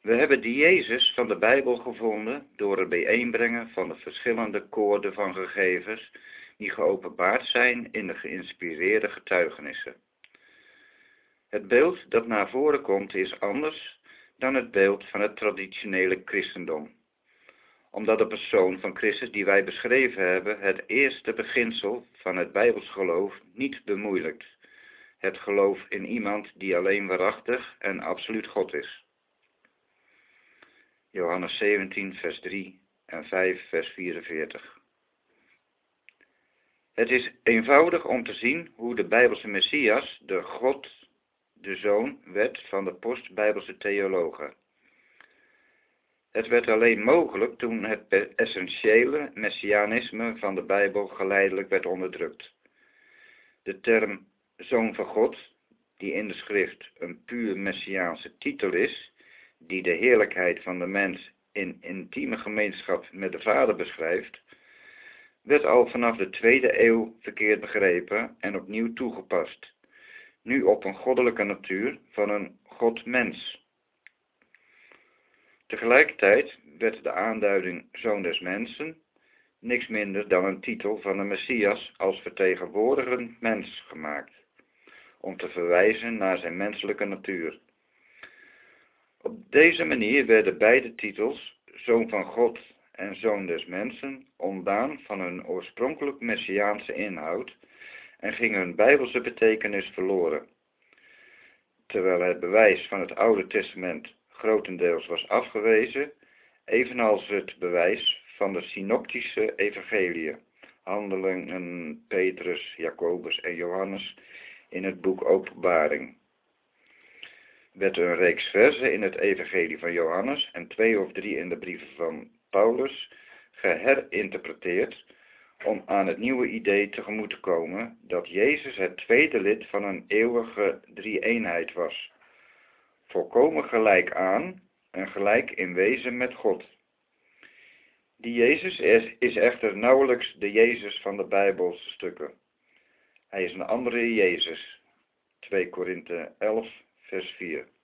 We hebben die Jezus van de Bijbel gevonden door het bijeenbrengen van de verschillende koorden van gegevens die geopenbaard zijn in de geïnspireerde getuigenissen. Het beeld dat naar voren komt is anders dan het beeld van het traditionele christendom, omdat de persoon van Christus die wij beschreven hebben het eerste beginsel van het Bijbels geloof niet bemoeilijkt, het geloof in iemand die alleen waarachtig en absoluut God is. Johannes 17 vers 3 en 5 vers 44. Het is eenvoudig om te zien hoe de Bijbelse Messias, de God, de Zoon, werd van de post-Bijbelse theologen. Het werd alleen mogelijk toen het essentiële messianisme van de Bijbel geleidelijk werd onderdrukt. De term Zoon van God, die in de schrift een puur messiaanse titel is, die de heerlijkheid van de mens in intieme gemeenschap met de Vader beschrijft, werd al vanaf de 2e eeuw verkeerd begrepen en opnieuw toegepast, nu op een goddelijke natuur van een God-mens. Tegelijkertijd werd de aanduiding Zoon des Mensen niks minder dan een titel van de Messias als vertegenwoordigend mens gemaakt, om te verwijzen naar zijn menselijke natuur. Op deze manier werden beide titels, Zoon van God en Zoon des Mensen, ontdaan van hun oorspronkelijk messiaanse inhoud en ging hun Bijbelse betekenis verloren. Terwijl het bewijs van het Oude Testament grotendeels was afgewezen, evenals het bewijs van de synoptische evangeliën, Handelingen, Petrus, Jacobus en Johannes in het boek Openbaring. Werd een reeks verzen in het evangelie van Johannes en 2 of 3 in de brieven van Paulus geherinterpreteerd om aan het nieuwe idee tegemoet te komen dat Jezus het tweede lid van een eeuwige drie-eenheid was, volkomen gelijk aan en gelijk in wezen met God. Die Jezus is echter nauwelijks de Jezus van de Bijbelse stukken. Hij is een andere Jezus. 2 Korinthe 11 vers 4.